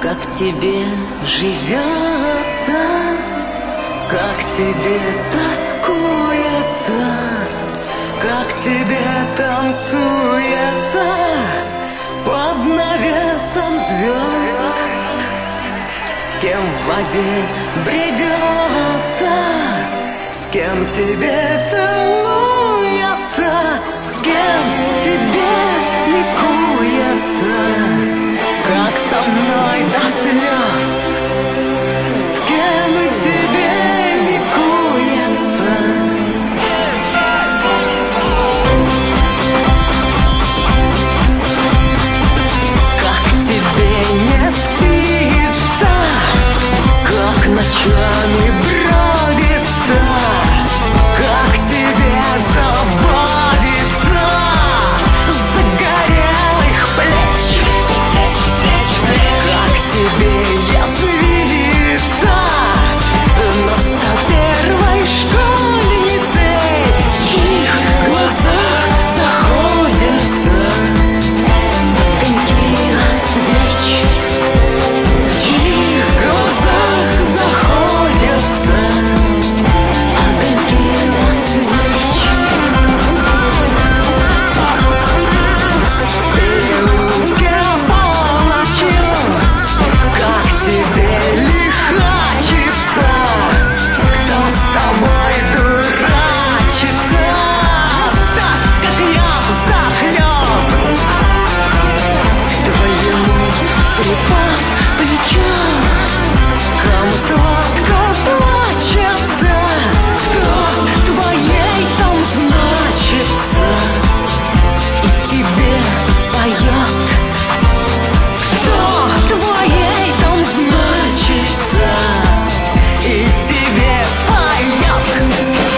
Как тебе живется, как тебе тоскуется, как тебе танцуется под навесом звезд. С кем в воде бредется, с кем тебе целуется, с кем тебе ликуется, как со мной до слез. С кем тебе ликуется. Как тебе не спится, как ночами бродится, как тебе забавиться загорелых плеч. Как тебе язвиться над 101-й школьницей, в чьих глазах заходятся огоньки от свеч, в чьих глазах заходятся огоньки от свеч. В переулке полночью, как тебе лихачится, кто с тобой дурачится, так как я взахлеб. К твоему припав плечо, кому сладко плачется, кто твоей там значится и тебе поет. Кто твоей там значится и тебе поет.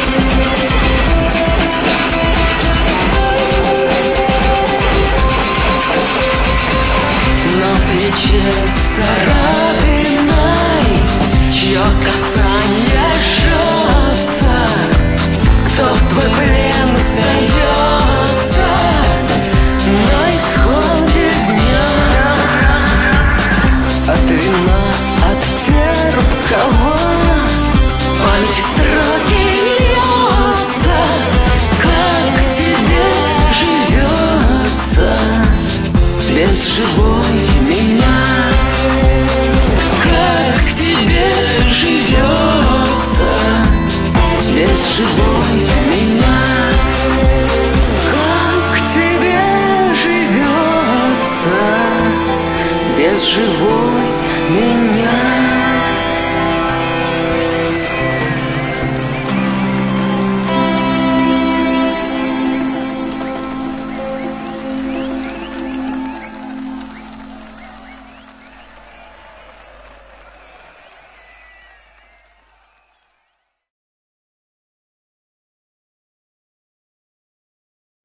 На плече царапиной, чье касание жжется, кто в твой плен сдается на исходе дня. От вина, от терпкого памяти строки льются. Как тебе живется без живой меня? Как тебе живется без живой меня? Как тебе живется без живой меня?